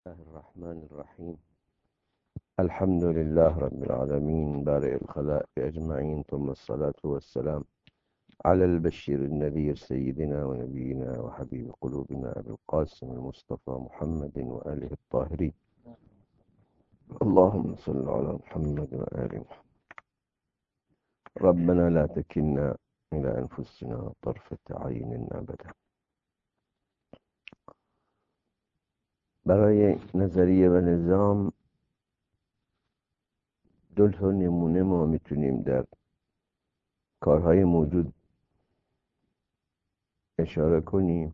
الله الرحمن الرحيم. الحمد لله رب العالمين بارئ الخلائق أجمعين، ثم الصلاة والسلام على البشير النذير سيدنا ونبينا وحبيب قلوبنا أبي القاسم المصطفى محمد وآله الطاهرين. اللهم صل على محمد وآل محمد. ربنا لا تكلنا إلى أنفسنا طرفة عين أبدا. برای نظریه و نظام دو تا نمونه ما میتونیم در کارهای موجود اشاره کنیم.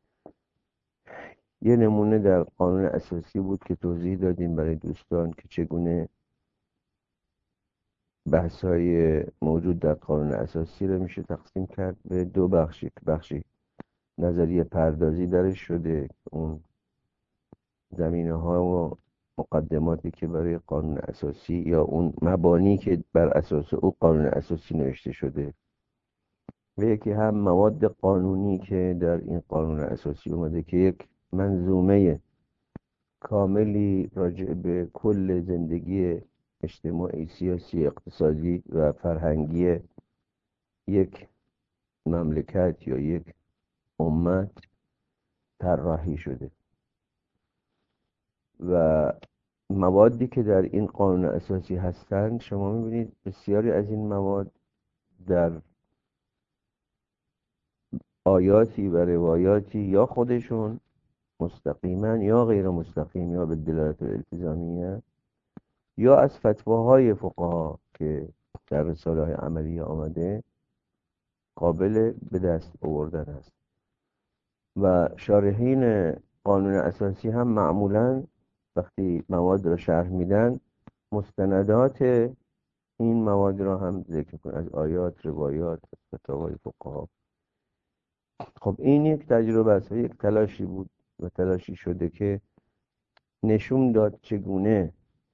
یه نمونه در قانون اساسی بود که توضیح دادیم برای دوستان که چگونه بحث‌های موجود در قانون اساسی رو میشه تقسیم کرد به دو بخشی. بخشی نظریه پردازی درش شده، اون زمینه‌ها و مقدماتی که برای قانون اساسی یا اون مبانی که بر اساس او قانون اساسی نوشته شده، و یکی هم مواد قانونی که در این قانون اساسی اومده که یک منظومه کاملی راجع به کل زندگی اجتماعی، سیاسی، اقتصادی و فرهنگی یک مملکت یا یک امت طراحی شده. و موادی که در این قانون اساسی هستند، شما میبینید بسیاری از این مواد در آیاتی و روایاتی یا خودشون مستقیما یا غیر مستقیم یا به دلالت التزامیه یا از فتواهای فقها که در رساله های عملی آمده قابل به دست آوردن است. و شارحین قانون اساسی هم معمولا وقتی مواد را شرح میدن مستندات این مواد را هم ذکر کنن از آیات، روایات، فتاوای فقها. خب این یک تجربه است و یک تلاشی بود و تلاشی شده که نشون داد چگونه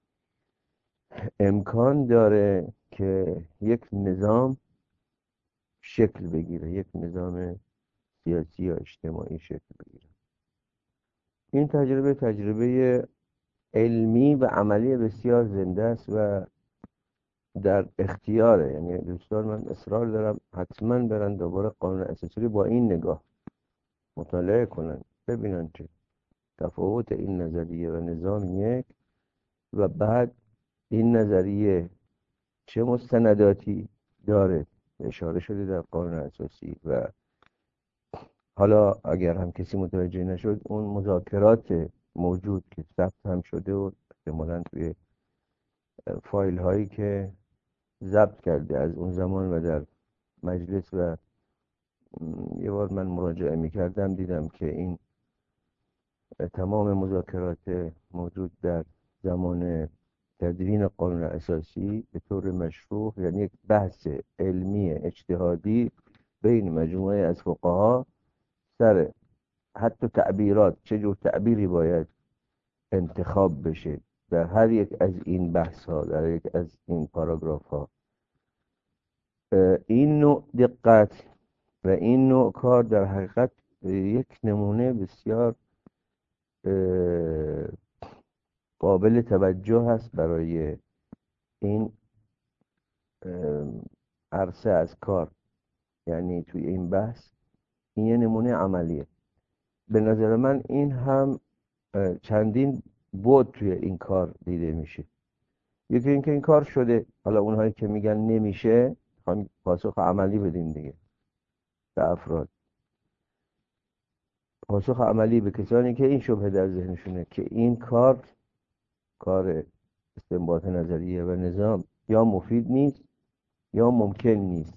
امکان داره که یک نظام شکل بگیره، یک نظام سیاسی یا اجتماعی شکل بگیره. این تجربه علمی و عملی بسیار زنده است و در اختیاره. یعنی دوستان، من اصرار دارم حتما برن دوباره قانون اساسی با این نگاه مطالعه کنن، ببینن چه تفاوت این نظریه و نظام یک، و بعد این نظریه چه مستنداتی داره اشاره شده در قانون اساسی. و حالا اگر هم کسی متوجه نشد، اون مذاکرات موجود که ثبت هم شده و احتمالاً توی فایل هایی که ضبط کرده از اون زمان و در مجلس، و یه بار من مراجعه میکردم دیدم که این تمام مذاکرات موجود در زمان تدوین قانون اساسی به طور مشروع، یعنی یک بحث علمی اجتهادی بین مجموعه از فقها سر حتی تعبیرات، چه جور تعبیری باید انتخاب بشه در هر یک از این بحث ها، در یک از این پاراگراف ها. این نوع دقت و این نوع کار در حقیقت یک نمونه بسیار قابل توجه هست برای این عرصه از کار. یعنی توی این بحث این یه نمونه عملیه. به نظر من این هم چندین بود توی این کار دیده میشه. یکی اینکه این کار شده، حالا اونهایی که میگن نمیشه خواهیم پاسخ عملی بدیم دیگه به افراد، پاسخ عملی به کسانی که این شبهه در ذهنشونه که این کار استنباط نظریه و نظام یا مفید نیست یا ممکن نیست.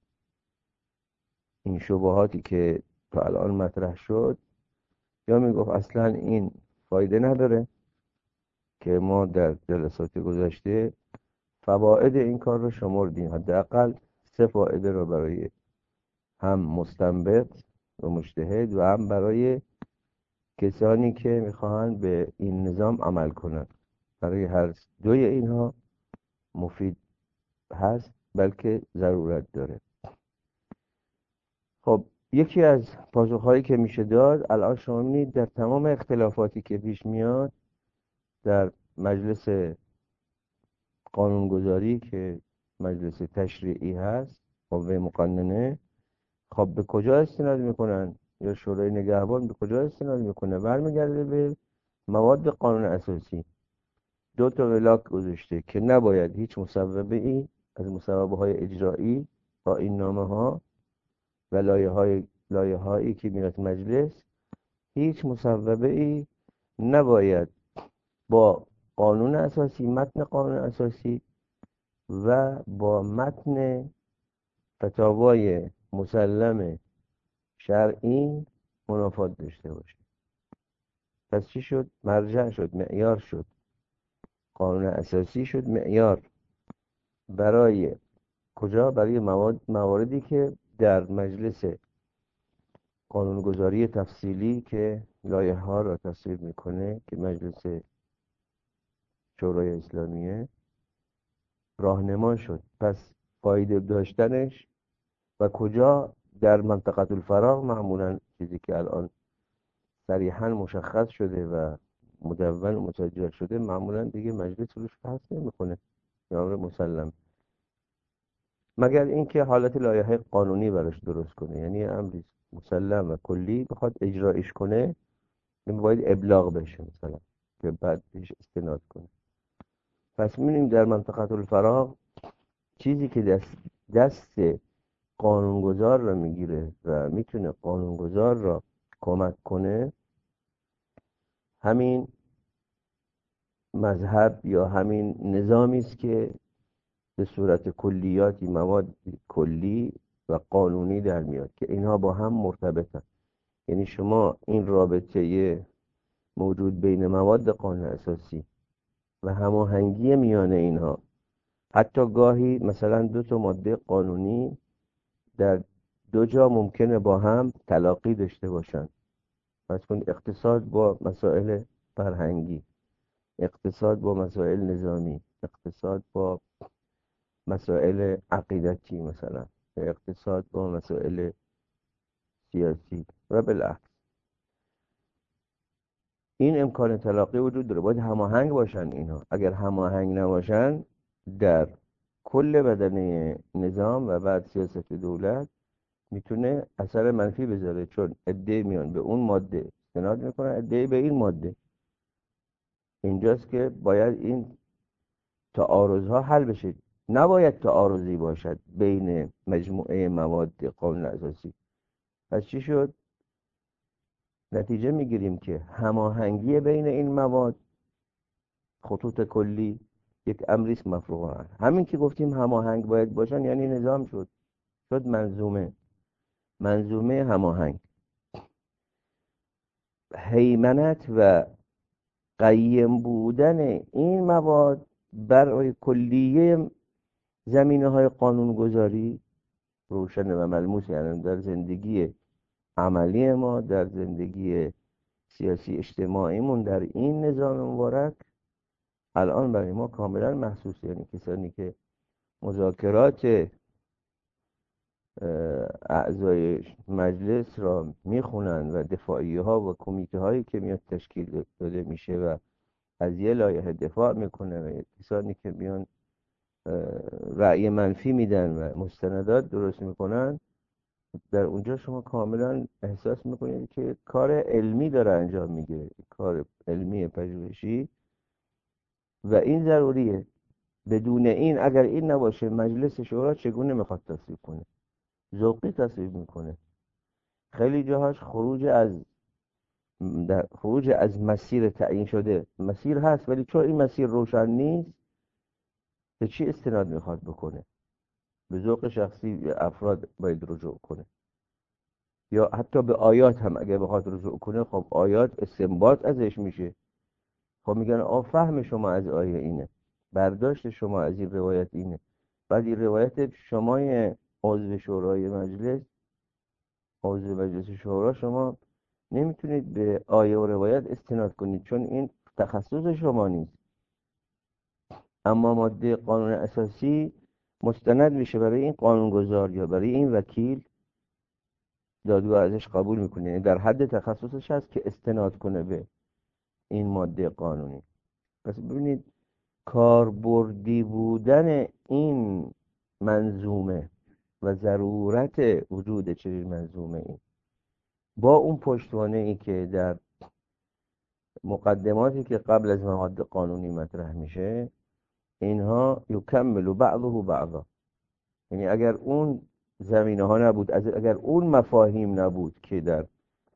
این شبهاتی که تا الان مطرح شد، یا میگفت اصلا این فایده نداره، که ما در جلسات گذشته فواید این کار رو شمردیم، حداقل 3 فایده رو برای هم مستنبط و مجتهد و هم برای کسانی که میخواهند به این نظام عمل کنند. برای هر دوی اینها مفید هست، بلکه ضرورت داره. خب یکی از پاسخهایی که میشه داد، الان شما می‌بینید در تمام اختلافاتی که پیش میاد در مجلس قانونگذاری که مجلس تشریعی هست، قوه مقننه، خب به کجا استناد میکنن؟ یا شورای نگهبان به کجا استناد میکنه؟ برمیگرده به مواد قانون اساسی. 2 تا ولاک گذاشته که نباید هیچ مصوبه ای از مصوبه های اجرایی با این نامه ها و لایه هایی که میاد مجلس، هیچ مصوبه ای نباید با قانون اساسی، متن قانون اساسی و با متن فتاوای مسلم شرعی منافات داشته باشه. پس چی شد؟ مرجع شد، معیار شد. قانون اساسی شد معیار برای کجا؟ برای مواردی که در مجلس قانونگذاری تفصیلی که لایحه ها را تصویب میکنه، که مجلس شورای اسلامیه، راهنما شد. پس فایده داشتنش و کجا؟ در منطقه الفراغ معمولا، چیزی که الان صریحا مشخص شده و مدون و مسجل شده، معمولا دیگه مجلس روش بحث نمیکنه، یا امر مسلم، مگر اینکه حالت لایحه قانونی براش درست کنه، یعنی امری مسلم و کلی بخواد اجرایش کنه، این باید ابلاغ بشه مثلا که بعد بهش استناد کنه. پس می‌بینیم در منطقه الفراغ چیزی که دست قانونگذار را میگیره و میتونه قانونگذار را کمک کنه، همین مذهب یا همین نظامی است که به صورت کلیاتی، مواد کلی و قانونی در میاد که اینها با هم مرتبطن. یعنی شما این رابطه موجود بین مواد قانون اساسی و هماهنگی میان اینها، حتی گاهی مثلا 2 تا ماده قانونی در 2 جا ممکنه با هم تلاقی داشته باشن. مثلا اقتصاد با مسائل فرهنگی، اقتصاد با مسائل نظامی، اقتصاد با مسائل عقیدتی، مثلا اقتصاد با مسائل سیاسی و بالعکس. این امکان تلاقی وجود داره، باید هماهنگ باشن اینها. اگر هماهنگ نباشن در کل بدنه نظام و بعد سیاست دولت، میتونه اثر منفی بذاره، چون عده میان به اون ماده استناد میکنن، عده به این ماده. اینجاست که باید این تعارض ها حل بشه. نباید تعارضی باشد بین مجموعه مواد قانون اساسی. پس چی شد؟ نتیجه میگیریم که هماهنگی بین این مواد، خطوط کلی، یک امریست مفروغ عنه. همین که گفتیم هماهنگ باید باشن، یعنی نظام شد منظومه هماهنگ. هیمنت و قیم بودن این مواد برای کلیه زمینه های قانونگذاری روشن و ملموس، یعنی در زندگی عملی ما، در زندگی سیاسی اجتماعیمون، در این نظام مبارک الان برای ما کاملا محسوس. یعنی کسانی که مذاکرات اعضای مجلس را میخونن و دفاعی ها و کمیته هایی که میاد تشکیل داده میشه و از یه لایحه دفاع میکنه، و کسانی که میان رأی منفی میدن و مستندات درست میکنن، در اونجا شما کاملا احساس میکنید که کار علمی داره انجام میگیره، کار علمی پژوهشی، و این ضروریه. بدون این، اگر این نباشه، مجلس شورا چگونه میخواد تصویب کنه؟ ذوقی تصویب میکنه. خیلی جاهاش خروج از مسیر تعیین شده. مسیر هست، ولی چون این مسیر روشن نیست، به چی استناد میخواد بکنه؟ به ذوق شخصی افراد باید رجوع کنه، یا حتی به آیات هم اگه بخواد رجوع کنه، خب آیات استنباط ازش میشه. خب میگن فهم شما از آیه اینه، برداشت شما از این روایت اینه، بعد این روایت شما عضو شورای مجلس، عضو مجلس شورا، شما نمیتونید به آیه و روایت استناد کنید، چون این تخصص شما نیست. اما ماده قانون اساسی مستند میشه برای این قانونگذار یا برای این وکیل، دادگاه ازش قبول میکنه، یعنی در حد تخصصش هست که استناد کنه به این ماده قانونی. پس ببینید کاربردی بودن این منظومه و ضرورت وجود چنین منظومه این با اون پشتوانه ای که در مقدماتی که قبل از مواد قانونی مطرح میشه، اینها یکمل بعضه بعضا. یعنی اگر اون زمینه ها نبود، اگر اون مفاهیم نبود که در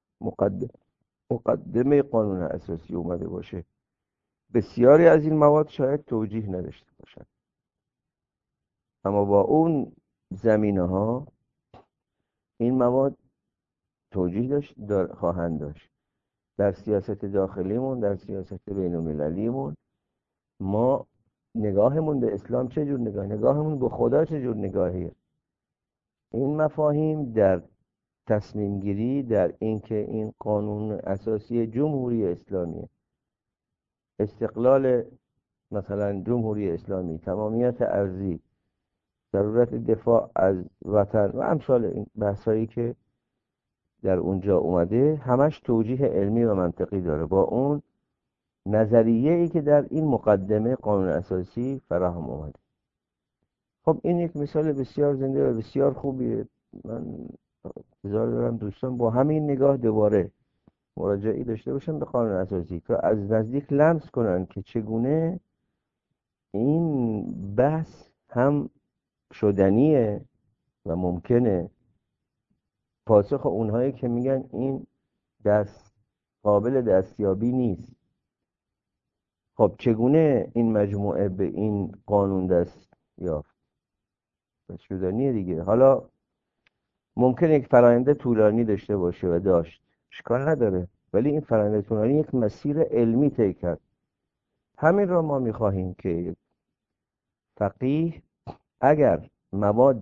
مقدمه قانون اساسی اومده باشه، بسیاری از این مواد شاید توجیه نداشته باشند. اما با اون زمینه ها این مواد توجیه خواهند داشت. در سیاست داخلیمون، در سیاست بین المللیمون، ما نگاهمون به اسلام چه جور نگاهمون به خدا چه جور نگاهیه. این مفاهیم در تصمیم گیری در اینکه این قانون اساسی جمهوری اسلامی، استقلال مثلا جمهوری اسلامی، تمامیت ارضی، ضرورت دفاع از وطن و امثال این بحثایی که در اونجا اومده، همش توجیه علمی و منطقی داره با اون نظریه ای که در این مقدمه قانون اساسی فراهم اومده. خب این یک مثال بسیار زنده و بسیار خوبیه. من انتظار دارم دوستان با همین نگاه دوباره مراجعی داشته باشن به قانون اساسی تا از نزدیک لمس کنن که چگونه این بحث هم شدنیه و ممکنه. پاسخ اونهایی که میگن این قابل دستیابی نیست. خب چگونه این مجموعه به این قانون دست یافت؟ شدنیه دیگه. حالا ممکنه یک فرآیند طولانی داشته باشه و داشت، اشکال نداره، ولی این فرآیند طولانی یک مسیر علمی طی کرد. همین را ما میخواهیم که فقیه اگر مواد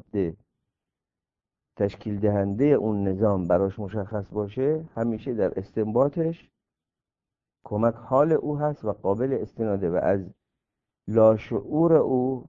تشکیل دهنده اون نظام براش مشخص باشه، همیشه در استنباطش کمک حال او هست و قابل استناده و از لاشعور او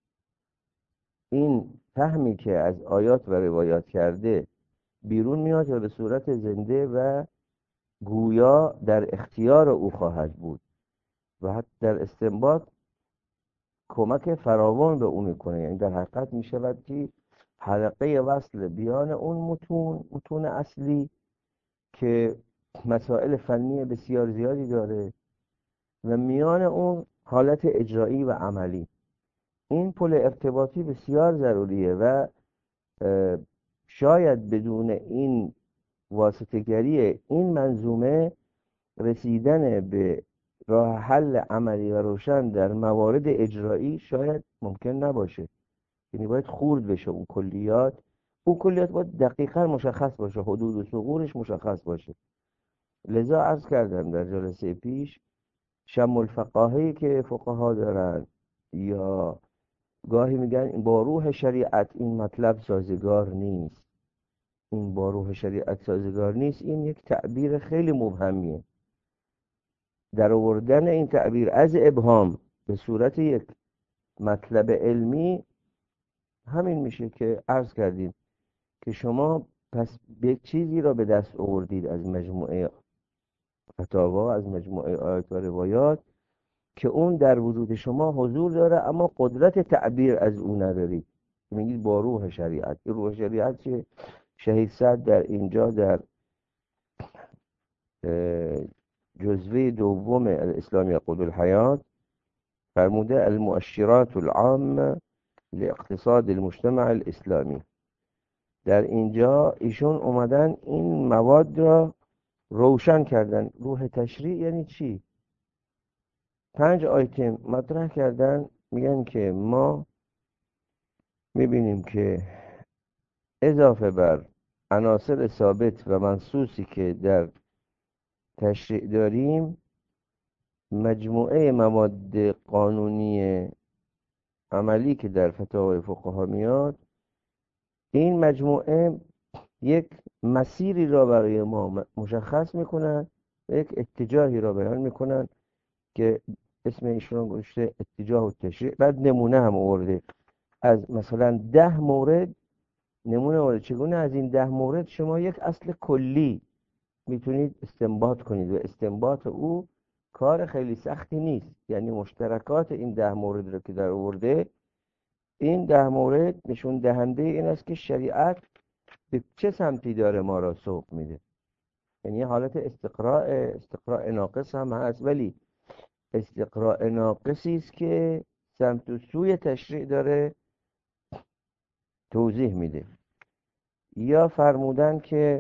این فهمی که از آیات و روایات کرده بیرون میاد و به صورت زنده و گویا در اختیار او خواهد بود و حتی در استنباط کمک فراوان به او میکنه. یعنی در حقیقت میشود که حلقه وصل بیان اون متون اصلی که مسائل فنی بسیار زیادی داره و میان اون حالت اجرایی و عملی. این پل ارتباطی بسیار ضروریه و شاید بدون این واسطه‌گری این منظومه رسیدن به راه حل عملی و روشن در موارد اجرایی شاید ممکن نباشه. یعنی باید خورد بشه اون کلیات باید دقیقا مشخص باشه، حدود و ثغورش مشخص باشه. لذا عرض کردم در جلسه پیش، شم الفقاهی که فقها دارن یا گاهی میگن با روح شریعت این مطلب سازگار نیست، این با روح شریعت سازگار نیست، این یک تعبیر خیلی مبهمیه. در آوردن این تعبیر از ابهام به صورت یک مطلب علمی همین میشه که عرض کردیم که شما پس یک چیزی را به دست آوردید از مجموعه فتاوا، از مجموعه آیات و روایات که اون در وجود شما حضور داره اما قدرت تعبیر از اون ندارید. میگید با روح شریعت. این روح شریعت چه؟ شهید سعد در اینجا در جزوه دوم الاسلام یقود الحیات فرموده المؤشرات العامه لاقتصاد المجتمع الاسلامی. در اینجا ایشون اومدن این مواد را روشن کردن. روح تشریع یعنی چی؟ 5 آیتم مطرح کردن. میگن که ما میبینیم که اضافه بر عناصر ثابت و منصوصی که در تشریع داریم، مجموعه مواد قانونی عملی که در فتاوای فقها میاد، این مجموعه یک مسیری را برای ما مشخص میکنن و یک اتجاهی را بیان میکنن که اسم ایشون گذاشته اتجاه و تشریع. بعد نمونه هم آورده از مثلا 10 مورد نمونه آورده چگونه از این 10 مورد شما یک اصل کلی میتونید استنباط کنید و استنباط او کار خیلی سختی نیست. یعنی مشترکات این 10 مورد رو که در آورده، این 10 مورد نشون دهنده این است که شریعت به چه سمتی داره ما را سوق میده. یعنی یه حالت استقراء ناقص هم هست، ولی استقراء ناقصی است که سمت و سوی تشریع داره توضیح میده. یا فرمودن که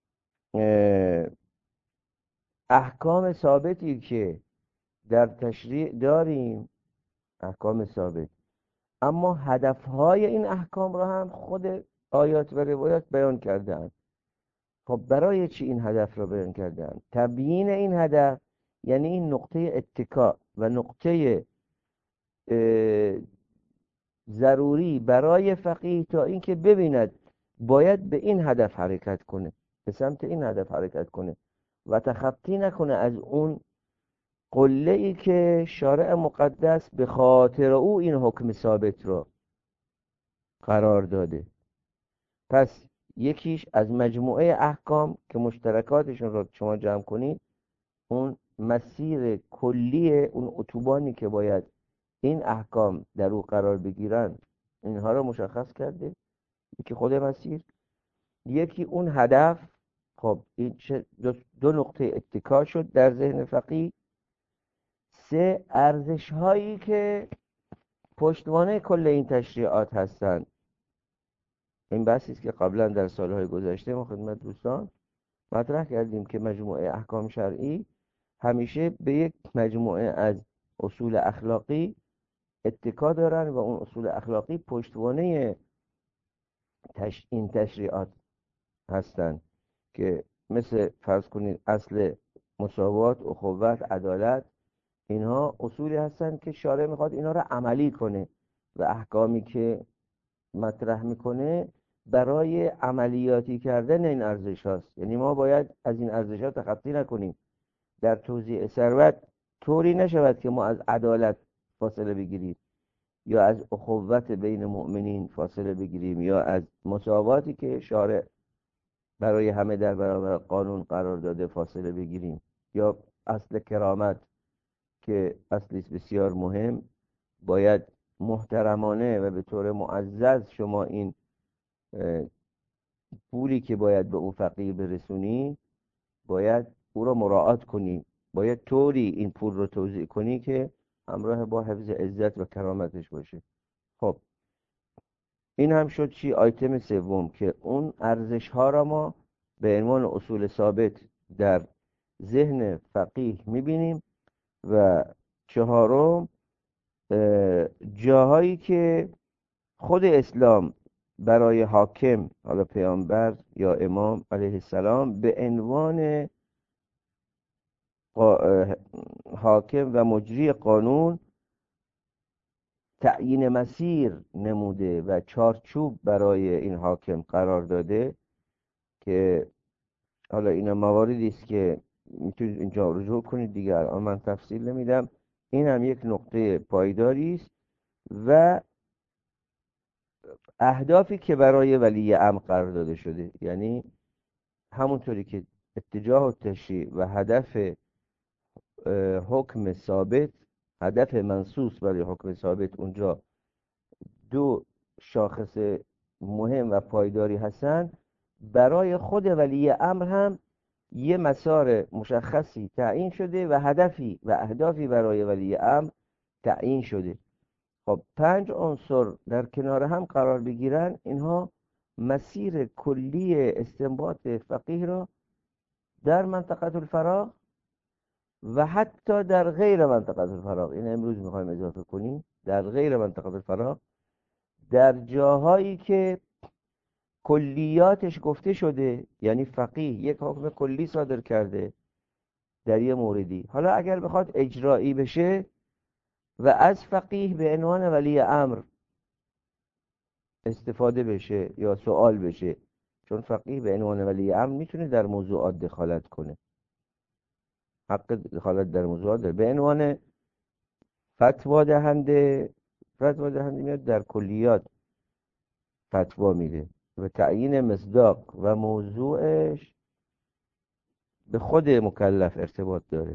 احکام ثابتی که در تشریع داریم، احکام ثابت، اما هدفهای این احکام را هم خود آیات و روایات بیان کردن. خب برای چی این هدف را بیان کردن؟ تبیین این هدف، یعنی این نقطه اتکا و نقطه ضروری برای فقیه تا اینکه ببیند باید به این هدف حرکت کنه، به سمت این هدف حرکت کنه و تخطی نکنه از اون قله ای که شارع مقدس به خاطر او این حکم ثابت را قرار داده. پس یکیش از مجموعه احکام که مشترکاتشون رو شما جمع کنید، اون مسیر کلی، اون اتوبانی که باید این احکام در او قرار بگیرن، اینها رو مشخص کرده. یکی خود مسیر، یکی اون هدف. خب این دو نقطه اتکا شد در ذهن فقیه. 3 ارزش هایی که پشتوانه کل این تشریعات هستند. این بحثی است که قبلا در سالهای گذشته ما خدمت دوستان مطرح کردیم که مجموعه احکام شرعی همیشه به یک مجموعه از اصول اخلاقی اتکا دارن و اون اصول اخلاقی پشتوانه این تشریعات هستند، که مثل فرض کنید اصل مساوات، اخوت، عدالت، اینها اصولی هستند که شارع میخواد اینا رو عملی کنه و احکامی که مطرح میکنه برای عملیاتی کردن این ارزش هاست. یعنی ما باید از این ارزش ها تخطی نکنیم. در توزیع ثروت طوری نشود که ما از عدالت فاصله بگیریم، یا از اخوت بین مؤمنین فاصله بگیریم، یا از مساواتی که شارع برای همه در برابر قانون قرار داده فاصله بگیریم، یا اصل کرامت که اصلی بسیار مهم، باید محترمانه و به طور معزز شما این پولی که باید به اون فقیر برسونی باید او را مراعات کنی، باید طوری این پول رو توزیع کنی که همراه با حفظ عزت و کرامتش باشه. خب این هم شد چی؟ آیتم سوم، که اون ارزش ها را ما به عنوان اصول ثابت در ذهن فقیه میبینیم. و چهارم، جاهایی که خود اسلام برای حاکم، حالا پیامبر یا امام علیه السلام، به عنوان حاکم و مجری قانون تعیین مسیر نموده و چارچوب برای این حاکم قرار داده، که حالا این مواردی است که میتونید اینجا رجوع کنید دیگه، الان من تفصیل نمیدم. این هم یک نقطه پایداری است. و اهدافی که برای ولی امر قرار داده شده، یعنی همونطوری که اتجاه و تشریع و هدف حکم ثابت، هدف منصوص برای حکم ثابت اونجا دو شاخص مهم و پایداری هستن، برای خود ولی امر هم یه مسار مشخصی تعیین شده و هدفی و اهدافی برای ولی امر تعیین شده. خب 5 عنصر در کنار هم قرار بگیرن، اینها مسیر کلی استنباط فقیه را در منطقه الفراغ و حتی در غیر منطقه الفراغ، این امروز میخوایم اضافه کنیم، در غیر منطقه الفراغ، در جاهایی که کلیاتش گفته شده، یعنی فقیه یک حکم کلی صادر کرده در یه موردی، حالا اگر بخواد اجرایی بشه و از فقیه به عنوان ولی امر استفاده بشه یا سوال بشه، چون فقیه به عنوان ولی امر میتونه در موضوعات دخالت کنه، حق دخالت در موضوعات داره. به عنوان فتوا دهنده میاد در کلیات فتوا میده و تعیین مصداق و موضوعش به خود مکلف ارتباط داره.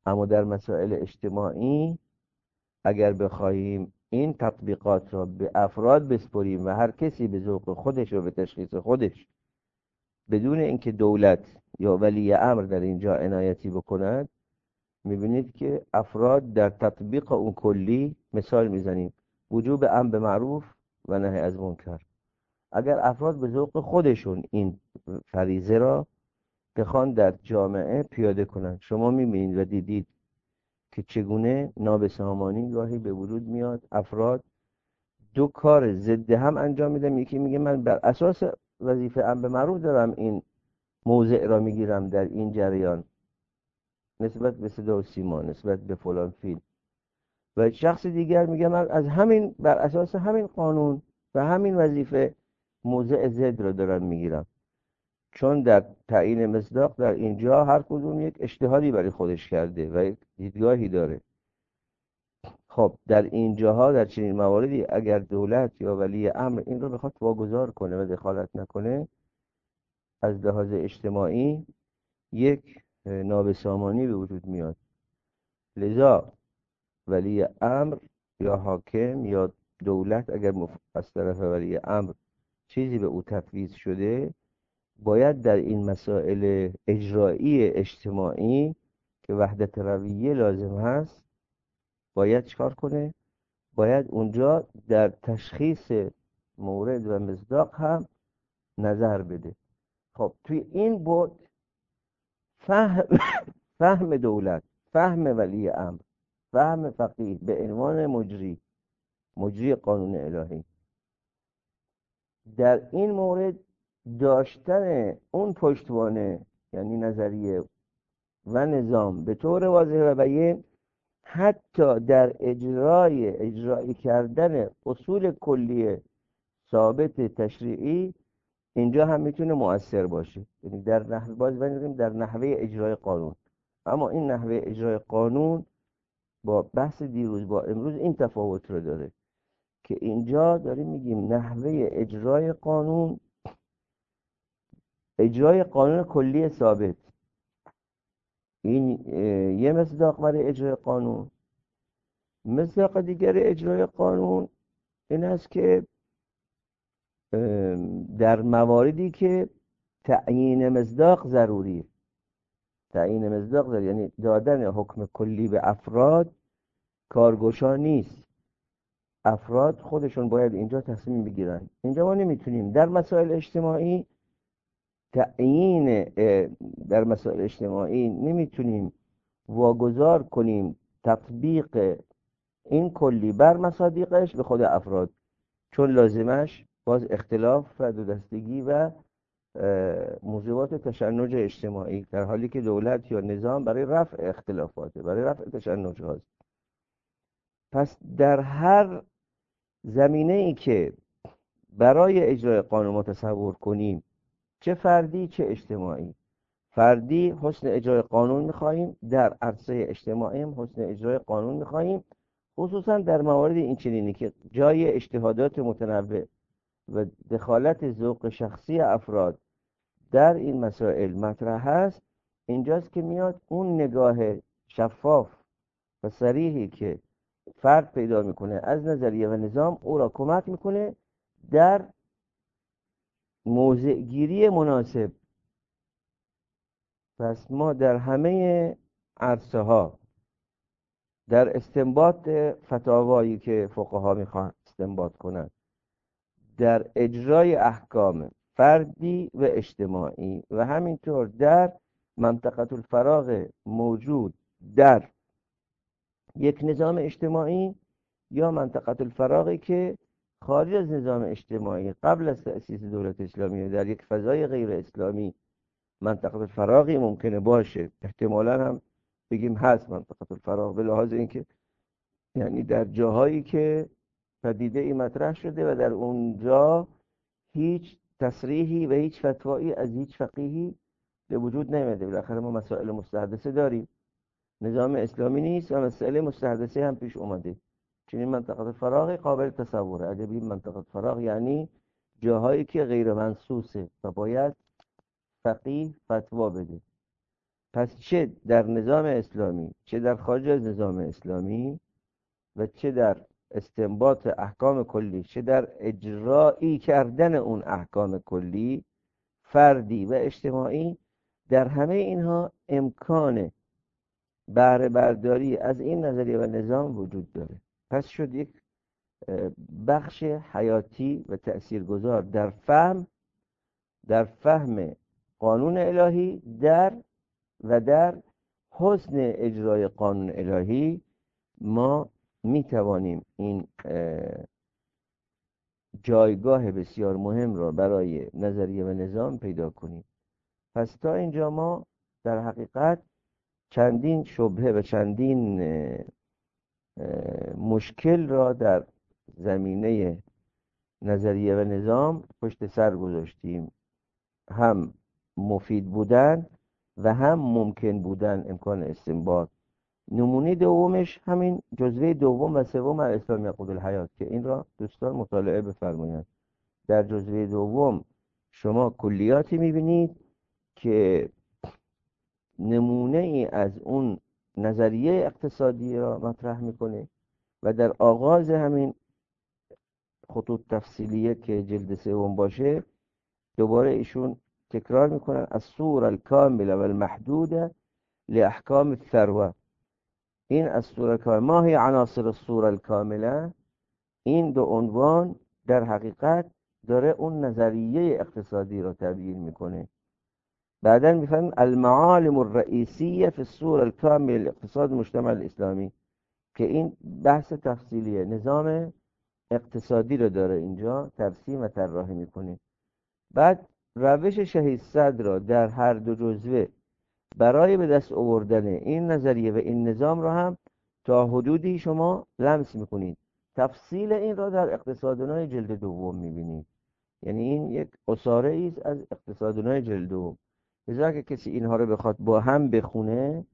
اما در مسائل اجتماعی اگر بخواهیم این تطبیقات را به افراد بسپریم و هر کسی به ذوق خودش و به تشخیص خودش بدون اینکه دولت یا ولی امر در اینجا عنایتی بکند، میبینید که افراد در تطبیق اون کلی، مثال میزنیم وجوب امر به معروف و نهی از منکر، اگر افراد به ذوق خودشون این فریضه را بخوان در جامعه پیاده کنند، شما میبینید و دیدید که چگونه نابسامانی گاهی به وجود میاد، افراد دو کار ضد هم انجام میدن. یکی میگه من بر اساس وظیفه امر به معروف دارم این موضع را میگیرم در این جریان نسبت به صدا و سیما، نسبت به فلان فیلم، و شخص دیگر میگه من از همین بر اساس همین قانون و همین وظیفه موضع ضد را دارم میگیرم، چون در تعیین مصداق در اینجا هر کدوم یک اجتهادی برای خودش کرده و یک دیدگاهی داره. خب در اینجاها در چنین مواردی اگر دولت یا ولی امر این رو بخواد واگذار کنه و دخالت نکنه، از لحاظ اجتماعی یک نابسامانی به وجود میاد. لذا ولی امر یا حاکم یا دولت اگر از طرف ولی امر چیزی به او تفویض شده، باید در این مسائل اجرایی اجتماعی که وحدت رویه لازم هست باید چکار کنه؟ باید اونجا در تشخیص مورد و مصداق هم نظر بده. خب توی این بود فهم فهم دولت، فهم ولی امر، فهم فقیه به عنوان مجری قانون الهی، در این مورد داشتن اون پشتوانه یعنی نظریه و نظام به طور واضح و بیان، حتی در اجرایی کردن اصول کلی ثابت تشریعی اینجا هم میتونه مؤثر باشه. یعنی در نحوه باز بنیدیم در نحوه اجرای قانون، اما این نحوه اجرای قانون با بحث دیروز با امروز این تفاوت رو داره که اینجا داریم میگیم نحوه اجرای قانون کلی ثابت، این یه مصداق برای اجرای قانون. مصداق دیگر اجرای قانون این است که در مواردی که تعیین مصداق ضروریه، یعنی دادن حکم کلی به افراد کارگشا نیست، افراد خودشون باید اینجا تصمیم بگیرن. اینجا ما نمیتونیم در مسائل اجتماعی نمیتونیم واگذار کنیم تطبیق این کلی بر مصادیقش به خود افراد، چون لازمش باز اختلاف و دو دستگی و موضوعات تشنج اجتماعی، در حالی که دولت یا نظام برای رفع اختلافاته، برای رفع تشنج هاست. پس در هر زمینه ای که برای اجرای قانون ما تصور کنیم، چه فردی چه اجتماعی، فردی حسن اجرای قانون میخواییم، در عرصه اجتماعی هم حسن اجرای قانون میخواییم، خصوصا در موارد این چنینی که جای اجتهادات متنوع و دخالت ذوق شخصی افراد در این مسائل مطرح هست. اینجاست که میاد اون نگاه شفاف و صریحی که فرد پیدا میکنه از نظریه و نظام، او را کمک میکنه در موضع گیری مناسب. پس ما در همه عرصه ها در استنباط فتاوایی که فقها میخوان استنباط کنند، در اجرای احکام فردی و اجتماعی و همینطور در منطقه الفراغ موجود در یک نظام اجتماعی یا منطقه الفراغی که خارج از نظام اجتماعی قبل از تأسیس دولت اسلامی در یک فضای غیر اسلامی منطقه الفراغی ممکنه باشه، احتمالا هم بگیم هست منطقه الفراغ، به لحاظ اینکه یعنی در جاهایی که پدیده ای مطرح شده و در اونجا هیچ تصریحی و هیچ فتوایی از هیچ فقیهی به وجود نمیده. بالاخره ما مسائل مستحدثه داریم، نظام اسلامی نیست و مسئله مستحدثه هم پیش اومده. چنین منطقه فراغ قابل تصوره. اگه بگیم منطقه فراغ یعنی جاهایی که غیر منصوصه و باید فقیه فتوا بده. پس چه در نظام اسلامی، چه در خارج از نظام اسلامی و چه در استنباط احکام کلی، چه در اجرایی کردن اون احکام کلی فردی و اجتماعی، در همه اینها امکان بهره برداری از این نظریه و نظام وجود داره. پس شد یک بخش حیاتی و تأثیرگذار در فهم قانون الهی، در حسن اجرای قانون الهی. ما می توانیم این جایگاه بسیار مهم را برای نظریه و نظام پیدا کنیم. پس تا اینجا ما در حقیقت چندین شبهه و چندین مشکل را در زمینه نظریه و نظام پشت سر گذاشتیم، هم مفید بودن و هم ممکن بودن امکان استنباط. نمونه دومش همین جزوه دوم و سوم از اسلام یقود الحیات که این را دوستان مطالعه بفرمایند. در جزوه دوم شما کلیاتی میبینید که نمونه ای از اون نظریه اقتصادی را مطرح میکنه و در آغاز همین خطوط تفصیلیه که جلد سوم باشه دوباره ایشون تکرار میکنن الصورة الكاملة والمحدودة لأحكام الثروة. این الصورة الكاملة، ما هي عناصر الصورة الكاملة؟ این دو عنوان در حقیقت داره اون نظریه اقتصادی را تبیین میکنه. بعدن میفهمیم المعالم الرئیسیه فی الصورة الكاملة لاقتصاد مجتمع الاسلامی که این بحث تفصیلیه، نظام اقتصادی رو داره اینجا ترسیم و طراحی میکنه. بعد روش شهید صدر را در هر دو جزوه برای به دست آوردن این نظریه و این نظام را هم تا حدودی شما لمس میکنید. تفصیل این را در اقتصادنای جلد دوم میبینید. یعنی این یک عصاره است از اقتصادنای جلد دوم. لذا که کسی اینها رو بخواد با هم بخونه،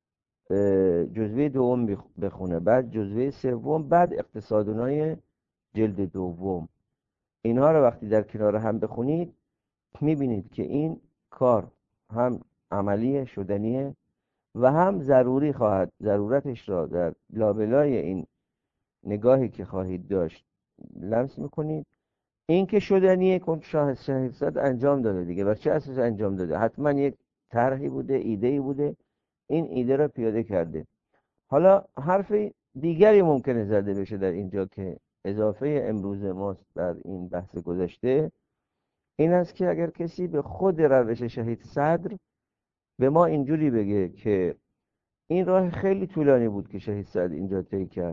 جزوه دوم بخونه، بعد جزوه سوم، بعد اقتصادنای جلد دوم، اینها رو وقتی در کنار هم بخونید میبینید که این کار هم عملی شدنیه و هم ضروری خواهد، ضرورتش را در لابلای این نگاهی که خواهید داشت لمس میکنید. این که شدنیه کن شاهد صدر انجام داده دیگه. بر چه اساس انجام داده؟ حتما یک طرحی بوده، ایده‌ای بوده، این ایده را پیاده کرده. حالا حرف دیگری ممکنه زده بشه در اینجا که اضافه امروز ماست بر این بحث گذشته، این است که اگر کسی به خود روش شهید صدر به ما اینجوری بگه که این راه خیلی طولانی بود که شهید صدر اینجا طی کرد،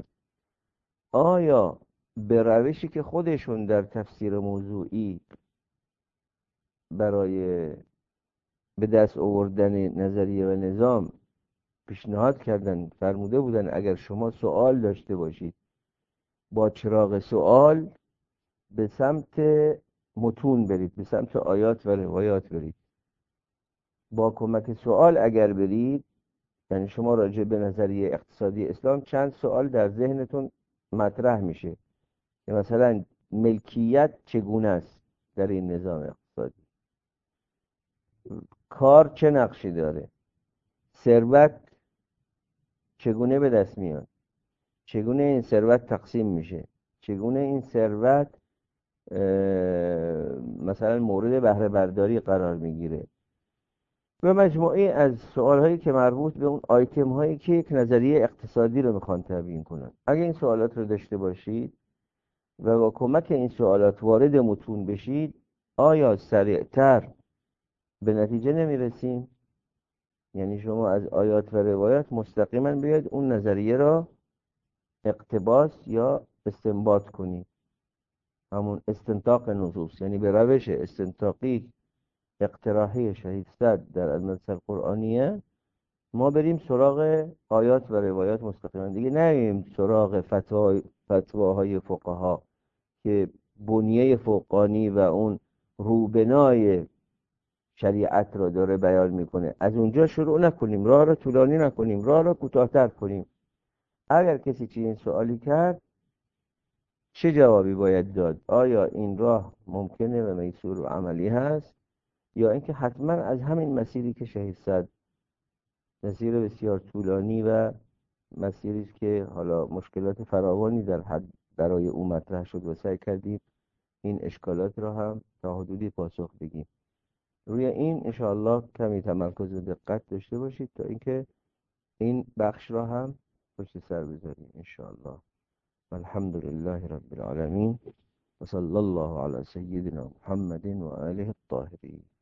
آیا به روشی که خودشون در تفسیر موضوعی برای به دست آوردن نظریه و نظام پیشنهاد کردن، فرموده بودن اگر شما سوال داشته باشید با چراغ سوال به سمت متون برید، به سمت آیات و روایات برید، با کمک سوال اگر برید، یعنی شما راجع به نظریه اقتصادی اسلام چند سوال در ذهنتون مطرح میشه که مثلا ملکیت چگونه است در این نظام اقتصادی، کار چه نقشی داره، ثروت چگونه به دست میاد، چگونه این ثروت تقسیم میشه، چگونه این ثروت مثلا مورد بهره برداری قرار میگیره و مجموعه از سوال هایی که مربوط به اون آیتم هایی که یک نظریه اقتصادی رو میخوان تبیین کنن. اگه این سوالات رو داشته باشید و با کمک این سوالات وارد متون بشید، آیا سریعتر به نتیجه نمیرسیم؟ یعنی شما از آیات و روایات مستقیما بیاید اون نظریه را اقتباس یا استنباط کنید، همون استنتاق نصوص، یعنی به روش استنتاقی اقتراحی شهید صدر در المدرسه القرآنیه ما بریم سراغ آیات و روایات مستقیما، دیگه نریم سراغ فتواهای فقها که بنیه فوقانی و اون روبنای شریعت را داره بیان میکنه. از اونجا شروع نکنیم، راه را طولانی نکنیم، راه را کوتاه‌تر کنیم. اگر کسی چنین سوالی کرد چه جوابی باید داد؟ آیا این راه ممکنه و میسور و عملی هست، یا اینکه حتما از همین مسیری که شهید صدر مسیر بسیار طولانی و مسیری است که حالا مشکلات فراوانی در حد برای او مطرح شد و سعی کردیم این اشکالات را هم تا حدودی پاسخ بدیم. روی این انشاءالله کمی تمرکز و دقت داشته باشید تا اینکه این بخش را هم پشت سر بذاریم انشاءالله. الحمد لله رب العالمین و صلی الله علی سیدنا محمد و آله الطاهرین.